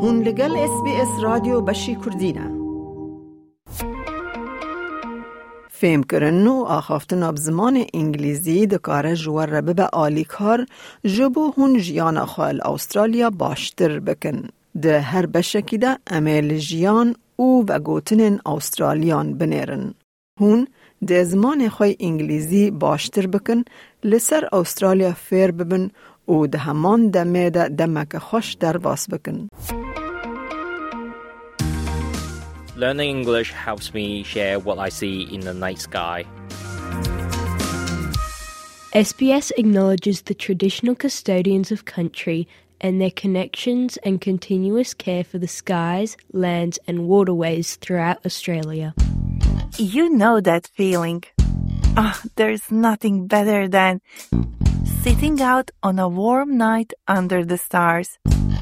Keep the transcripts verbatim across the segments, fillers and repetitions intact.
هون لگل اس بی اس رادیو بشی کردینه. فهم کردن و آخافتن اب زمان انگلیزی دکاره جوار ربه به آلی کار جبو هون جیان خال استرالیا باشتر بکن. ده هر بشکی ده امیل جیان او و گوتنن استرالیان بنیرن. هون ده زمان خواه انگلیزی باشتر بکن لسر استرالیا فیر ببن و ده همان دمه ده دمک خوش در باس بکن. Learning English helps me share what I see in the night sky. S B S acknowledges the traditional custodians of country and their connections and continuous care for the skies, lands and waterways throughout Australia. You know that feeling. Oh, there's nothing better than sitting out on a warm night under the stars.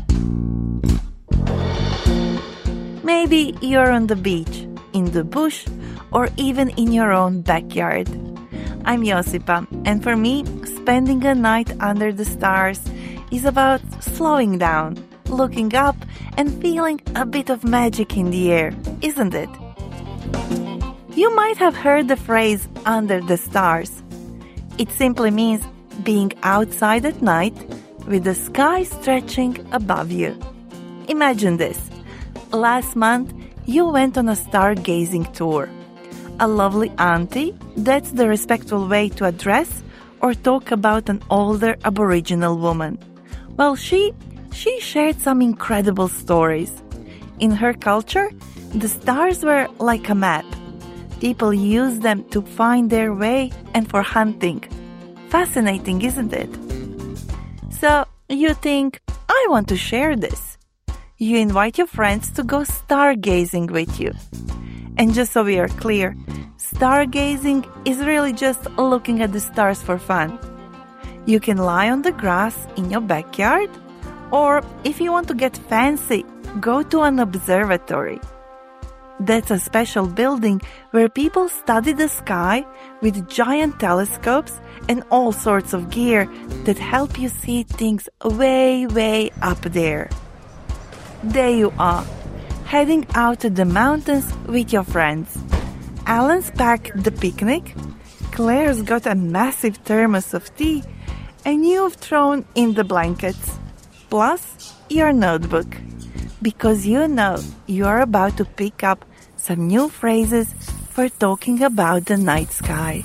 Maybe you're on the beach, in the bush, or even in your own backyard. I'm Josipa, and for me, spending a night under the stars is about slowing down, looking up, and feeling a bit of magic in the air, isn't it? You might have heard the phrase, under the stars. It simply means being outside at night with the sky stretching above you. Imagine this. Last month, you went on a stargazing tour. A lovely auntie, that's the respectful way to address or talk about an older Aboriginal woman. Well, she, she shared some incredible stories. In her culture, the stars were like a map. People used them to find their way and for hunting. Fascinating, isn't it? So, you think, I want to share this. You invite your friends to go stargazing with you. And just so we are clear, stargazing is really just looking at the stars for fun. You can lie on the grass in your backyard, or if you want to get fancy, go to an observatory. That's a special building where people study the sky with giant telescopes and all sorts of gear that help you see things way, way up there. There you are, heading out to the mountains with your friends. Alan's packed the picnic, Claire's got a massive thermos of tea, and you've thrown in the blankets, plus your notebook, because you know you're about to pick up some new phrases for talking about the night sky.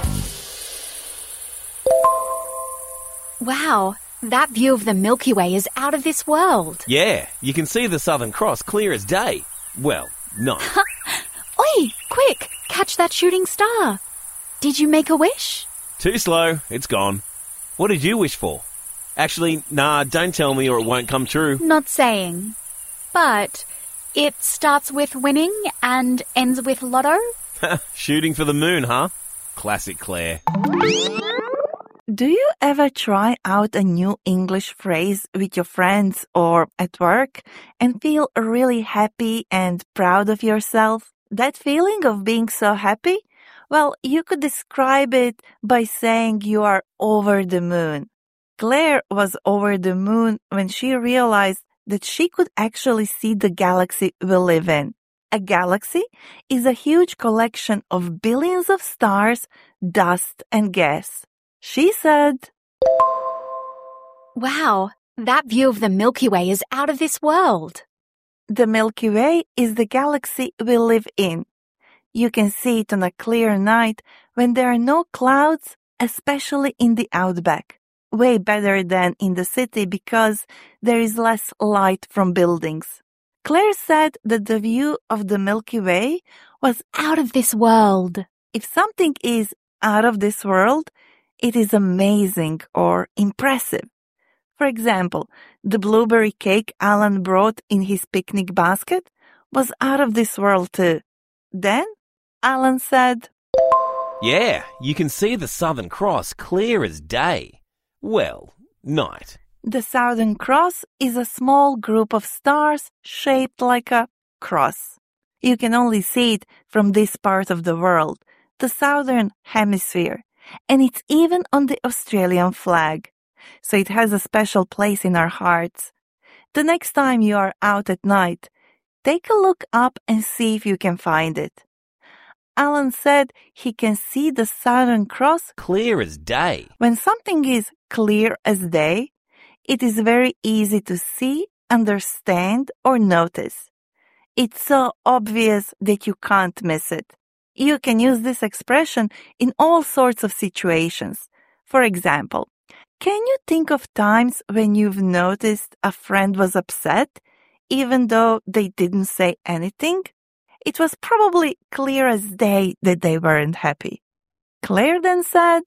Wow! That view of the Milky Way is out of this world. Yeah, you can see the Southern Cross clear as day. Well, no. Oi, quick, catch that shooting star. Did you make a wish? Too slow, it's gone. What did you wish for? Actually, nah, don't tell me or it won't come true. Not saying. But it starts with winning and ends with lotto? Shooting for the moon, huh? Classic Claire. Do you ever try out a new English phrase with your friends or at work and feel really happy and proud of yourself? That feeling of being so happy? Well, you could describe it by saying you are over the moon. Claire was over the moon when she realized that she could actually see the galaxy we live in. A galaxy is a huge collection of billions of stars, dust, and gas. She said, Wow, that view of the Milky Way is out of this world. The Milky Way is the galaxy we live in. You can see it on a clear night when there are no clouds, especially in the outback. Way better than in the city because there is less light from buildings. Claire said that the view of the Milky Way was out of this world. If something is out of this world, it is amazing or impressive. For example, the blueberry cake Alan brought in his picnic basket was out of this world too. Then Alan said, Yeah, you can see the Southern Cross clear as day. Well, night. The Southern Cross is a small group of stars shaped like a cross. You can only see it from this part of the world, the Southern Hemisphere, and it's even on the Australian flag. So it has a special place in our hearts. The next time you are out at night, take a look up and see if you can find it. Alan said he can see the Southern Cross Clear as day. when something is clear as day. It is very easy to see, understand, or notice. It's so obvious that you can't miss it. You can use this expression in all sorts of situations. For example, can you think of times when you've noticed a friend was upset, even though they didn't say anything? It was probably clear as day that they weren't happy. Claire then said,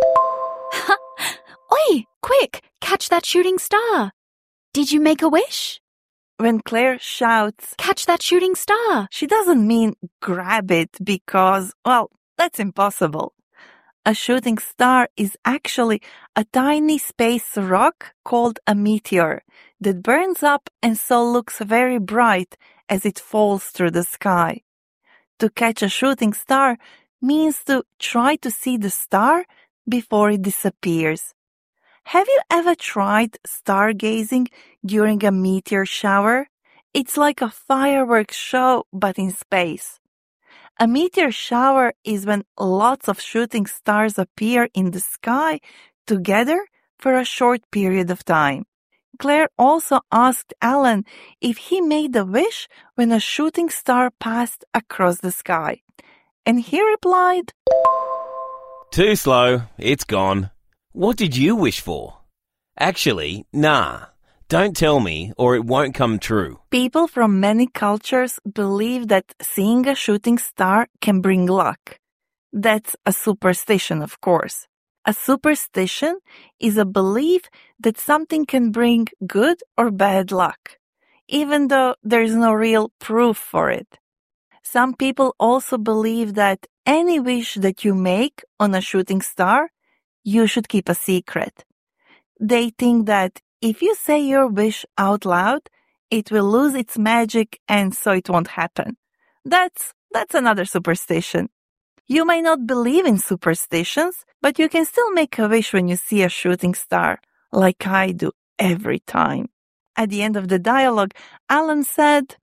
Oi, quick, catch that shooting star. Did you make a wish? When Claire shouts, Catch that shooting star. she doesn't mean grab it because, well, that's impossible. A shooting star is actually a tiny space rock called a meteor that burns up and so looks very bright as it falls through the sky. To catch a shooting star means to try to see the star before it disappears. Have you ever tried stargazing during a meteor shower? It's like a fireworks show, but in space. A meteor shower is when lots of shooting stars appear in the sky together for a short period of time. Claire also asked Alan if he made a wish when a shooting star passed across the sky. And he replied, Too slow. It's gone. What did you wish for? Actually, nah. Don't tell me or it won't come true. People from many cultures believe that seeing a shooting star can bring luck. That's a superstition, of course. A superstition is a belief that something can bring good or bad luck, even though there is no real proof for it. Some people also believe that any wish that you make on a shooting star, you should keep a secret. They think that if you say your wish out loud, it will lose its magic and so it won't happen. That's, that's another superstition. You may not believe in superstitions, but you can still make a wish when you see a shooting star, like I do every time. At the end of the dialogue, Alan said,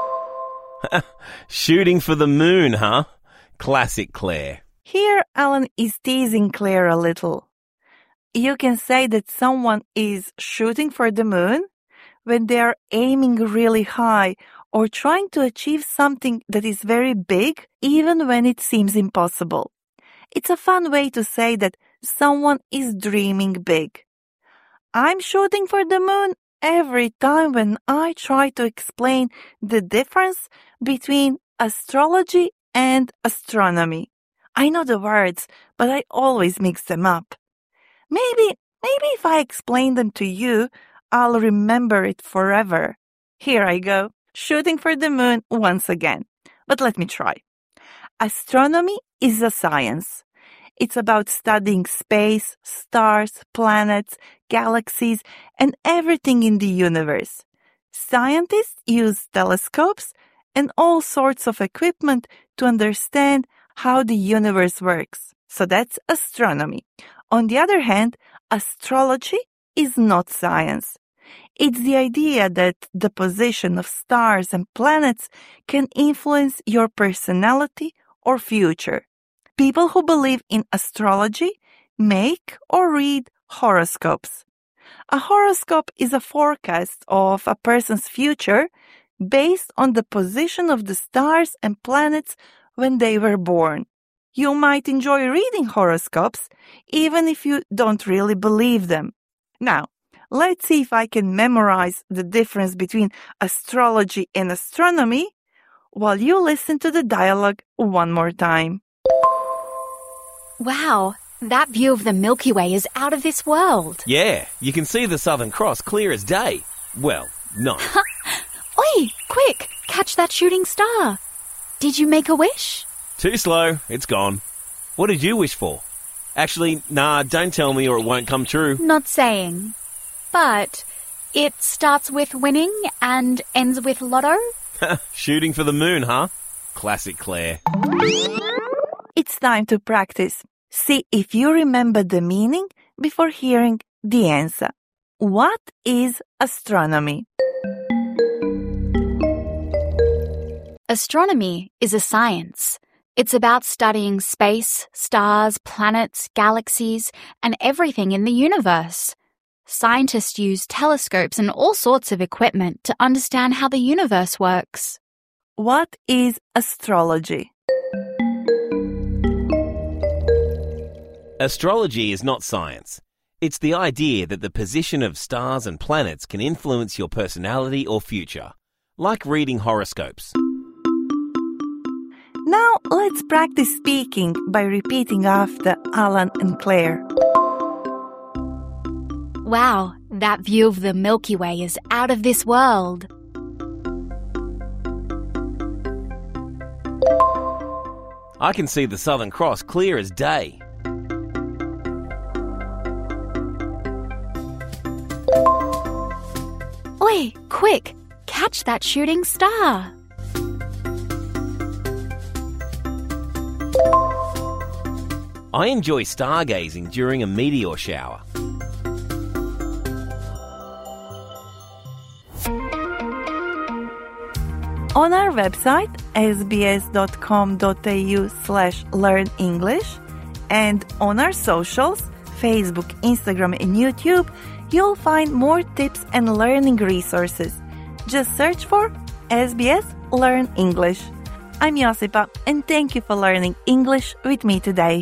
Shooting for the moon, huh? Classic Claire. Here Alan is teasing Claire a little. You can say that someone is shooting for the moon when they are aiming really high or trying to achieve something that is very big, even when it seems impossible. It's a fun way to say that someone is dreaming big. I'm shooting for the moon every time when I try to explain the difference between astrology and astronomy. I know the words, but I always mix them up. Maybe, maybe if I explain them to you, I'll remember it forever. Here I go, shooting for the moon once again. But let me try. Astronomy is a science. It's about studying space, stars, planets, galaxies, and everything in the universe. Scientists use telescopes and all sorts of equipment to understand how the universe works. So that's astronomy. On the other hand, astrology is not science. It's the idea that the position of stars and planets can influence your personality or future. People who believe in astrology make or read horoscopes. A horoscope is a forecast of a person's future based on the position of the stars and planets when they were born. You might enjoy reading horoscopes even if you don't really believe them. Now, let's see if I can memorize the difference between astrology and astronomy while you listen to the dialogue one more time. Wow, that view of the Milky Way is out of this world. Yeah, you can see the Southern Cross clear as day. Well, night. Oi, quick, catch that shooting star. Did you make a wish? Too slow. It's gone. What did you wish for? Actually, nah, don't tell me or it won't come true. Not saying. But it starts with winning and ends with lotto? Shooting for the moon, huh? Classic Claire. It's time to practice. See if you remember the meaning before hearing the answer. What is astronomy? Astronomy is a science. It's about studying space, stars, planets, galaxies, and everything in the universe. Scientists use telescopes and all sorts of equipment to understand how the universe works. What is astrology? Astrology is not science. It's the idea that the position of stars and planets can influence your personality or future, like reading horoscopes. Now let's practice speaking by repeating after Alan and Claire. Wow, that view of the Milky Way is out of this world. I can see the Southern Cross clear as day. Oi, quick, catch that shooting star. I enjoy stargazing during a meteor shower. On our website, sbs.com.au slash learn English, and on our socials, Facebook, Instagram, and YouTube, you'll find more tips and learning resources. Just search for S B S Learn English. I'm Josipa, and thank you for learning English with me today.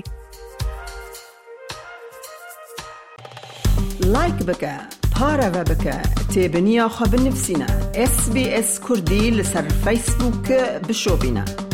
لايك بك، بارا بك، تابنيا خبر نفسنا. إس بي إس كردي لسر فيسبوك بشوفنا.